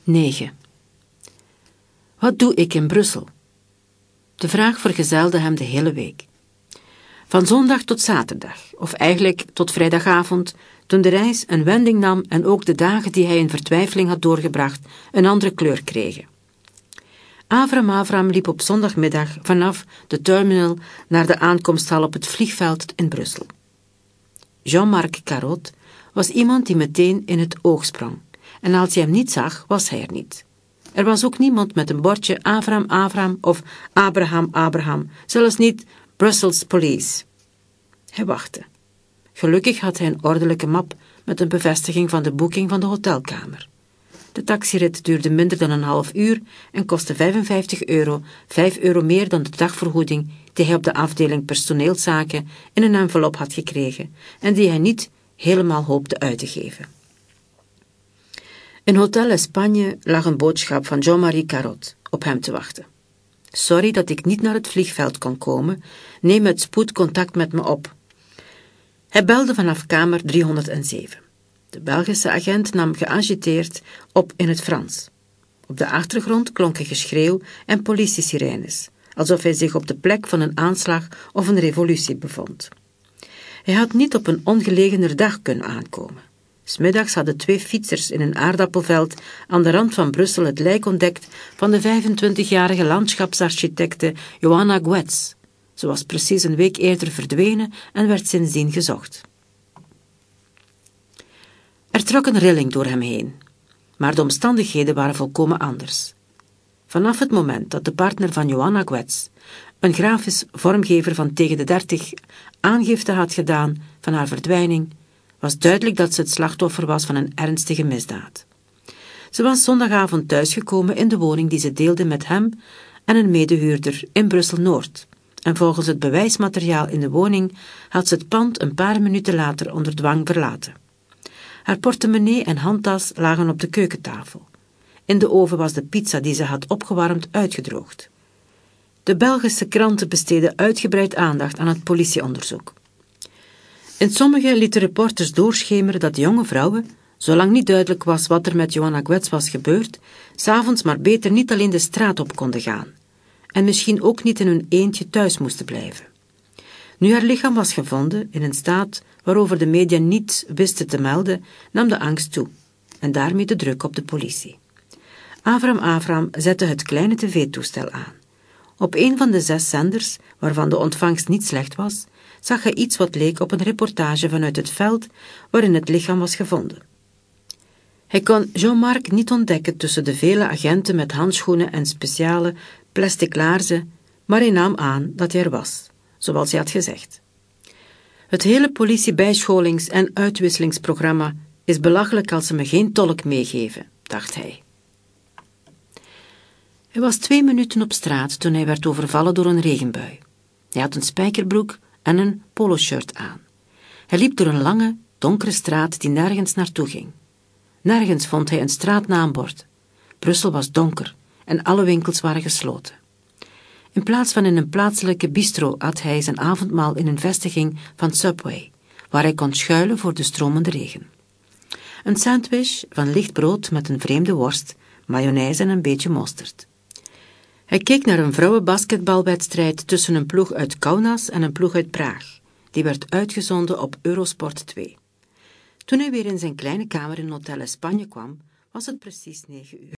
9. Wat doe ik in Brussel? De vraag vergezelde hem de hele week. Van zondag tot zaterdag, of eigenlijk tot vrijdagavond, toen de reis een wending nam en ook de dagen die hij in vertwijfeling had doorgebracht een andere kleur kregen. Avram liep op zondagmiddag vanaf de terminal naar de aankomsthal op het vliegveld in Brussel. Jean-Marc Carrot was iemand die meteen in het oog sprong, en als hij hem niet zag, was hij er niet. Er was ook niemand met een bordje Avram of Abraham, zelfs niet Brussels Police. Hij wachtte. Gelukkig had hij een ordelijke map met een bevestiging van de boeking van de hotelkamer. De taxirit duurde minder dan een half uur en kostte €55, €5 meer dan de dagvergoeding die hij op de afdeling personeelszaken in een envelop had gekregen en die hij niet helemaal hoopte uit te geven. In Hotel Espagne lag een boodschap van Jean-Marie Carrot op hem te wachten. Sorry dat ik niet naar het vliegveld kon komen, neem met spoed contact met me op. Hij belde vanaf kamer 307. De Belgische agent nam geagiteerd op in het Frans. Op de achtergrond klonken geschreeuw en politiesirenes, alsof hij zich op de plek van een aanslag of een revolutie bevond. Hij had niet op een ongelegener dag kunnen aankomen. 's Middags hadden 2 fietsers in een aardappelveld aan de rand van Brussel het lijk ontdekt van de 25-jarige landschapsarchitecte Johanna Goetz. Ze was precies een week eerder verdwenen en werd sindsdien gezocht. Er trok een rilling door hem heen, maar de omstandigheden waren volkomen anders. Vanaf het moment dat de partner van Johanna Goetz, een grafisch vormgever van tegen de 30, aangifte had gedaan van haar verdwijning, was duidelijk dat ze het slachtoffer was van een ernstige misdaad. Ze was zondagavond thuisgekomen in de woning die ze deelde met hem en een medehuurder in Brussel-Noord, en volgens het bewijsmateriaal in de woning had ze het pand een paar minuten later onder dwang verlaten. Haar portemonnee en handtas lagen op de keukentafel. In de oven was de pizza die ze had opgewarmd uitgedroogd. De Belgische kranten besteden uitgebreid aandacht aan het politieonderzoek. In sommige lieten reporters doorschemeren dat jonge vrouwen, zolang niet duidelijk was wat er met Johanna Goetz was gebeurd, 's avonds maar beter niet alleen de straat op konden gaan en misschien ook niet in hun eentje thuis moesten blijven. Nu haar lichaam was gevonden in een staat waarover de media niets wisten te melden, nam de angst toe en daarmee de druk op de politie. Avram zette het kleine tv-toestel aan. Op een van de 6 zenders, waarvan de ontvangst niet slecht was, zag hij iets wat leek op een reportage vanuit het veld waarin het lichaam was gevonden. Hij kon Jean-Marc niet ontdekken tussen de vele agenten met handschoenen en speciale plastic laarzen, maar hij nam aan dat hij er was, zoals hij had gezegd. Het hele politiebijscholings- en uitwisselingsprogramma is belachelijk als ze me geen tolk meegeven, dacht hij. Hij was 2 minuten op straat toen hij werd overvallen door een regenbui. Hij had een spijkerbroek en een poloshirt aan. Hij liep door een lange, donkere straat die nergens naartoe ging. Nergens vond hij een straatnaambord. Brussel was donker en alle winkels waren gesloten. In plaats van in een plaatselijke bistro at hij zijn avondmaal in een vestiging van Subway, waar hij kon schuilen voor de stromende regen. Een sandwich van licht brood met een vreemde worst, mayonaise en een beetje mosterd. Hij keek naar een vrouwenbasketbalwedstrijd tussen een ploeg uit Kaunas en een ploeg uit Praag. Die werd uitgezonden op Eurosport 2. Toen hij weer in zijn kleine kamer in Hotel Espagne kwam, was het precies 9 uur.